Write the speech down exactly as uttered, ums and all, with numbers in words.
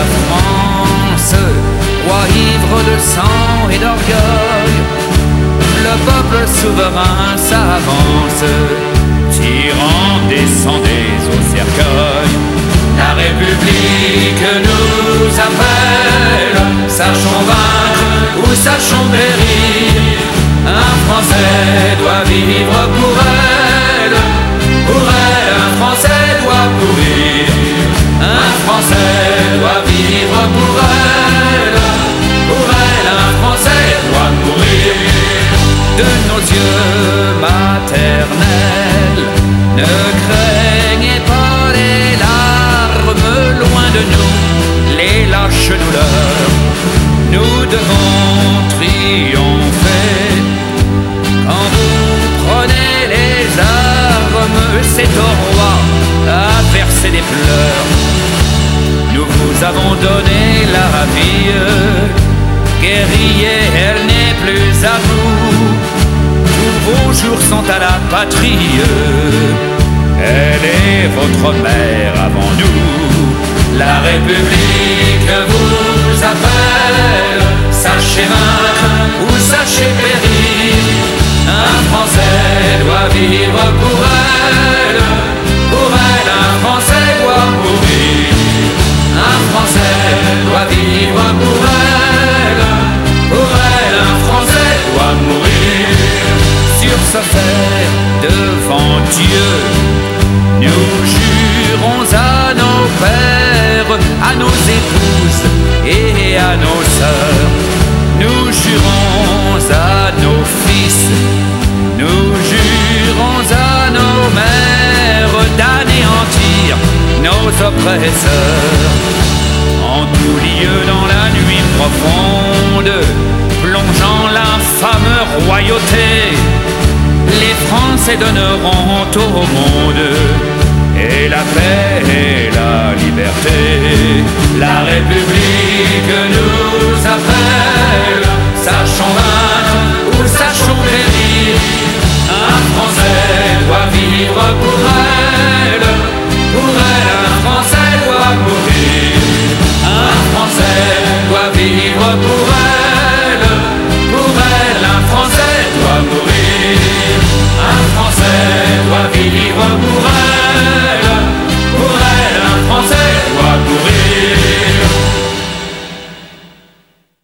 France, roi ivre de sang et d'orgueil, le peuple souverain s'avance, tyran descendez au cercueil. La République nous appelle, sachons vaincre ou sachons périr. Un Français doit vivre pour elle, pour elle un Français doit mourir. Un Français doit vivre pour elle, pour elle un Français doit mourir. De nos yeux maternels, ne craignez pas les larmes, loin de nous les lâches douleurs. Nous devons triompher quand vous prenez les armes. C'est au roi à verser des pleurs. Nous vous avons donné la vie, guerrier, elle n'est plus à vous. Tous vos jours sont à la patrie, elle est votre mère avant nous. La République vous appelle, sachez vaincre ou sachez périr. Un Français doit vivre pour elle, pour elle un Français doit mourir. Un Français doit vivre pour elle, pour elle un Français doit mourir. Sur ce fait devant Dieu, nous jurons à nos pères, à nos épouses et à nos sœurs. Nous jurons à nos fils, nous jurons à nos mères d'anéantir nos oppresseurs. En tout lieu dans la nuit profonde, plongeant l'infâme royauté, les Français donneront au monde et la paix et la liberté. La République nous appelle, sachons vaincre ou sachons périr. Un Français doit vivre pour elle, pour elle un Français doit mourir. Un Français doit vivre pour elle.